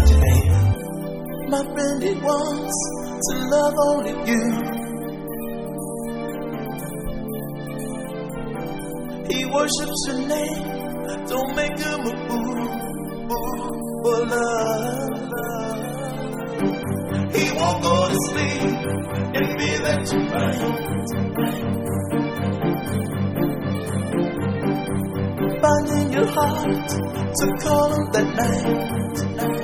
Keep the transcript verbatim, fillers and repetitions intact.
today. My friend, he wants to love only you. He worships your name, don't make him a fool for love. He won't go to sleep and be there tonight. Finding your heart to call him that night.